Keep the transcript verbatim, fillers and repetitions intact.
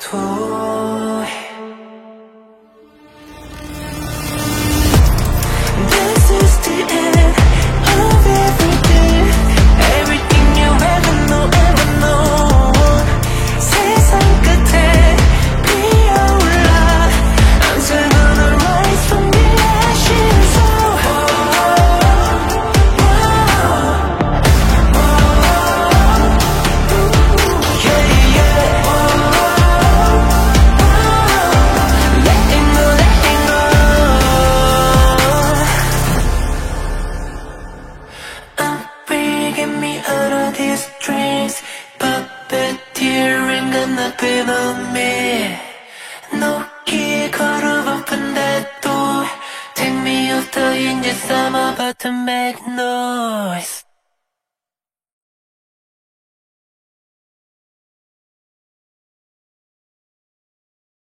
toy. This is the end of everything, everything you ever know, ever know. 세상 끝에 피어올라. I'm still gonna rise from the ashes. Oh, oh, oh, oh, yeah, yeah. Oh, oh, letting go, letting go. I'm free, get me out of these dreams. Puppeteering got nothing on me. 녹기 걸어보픈데도 Take me off the hinges, I'm about to make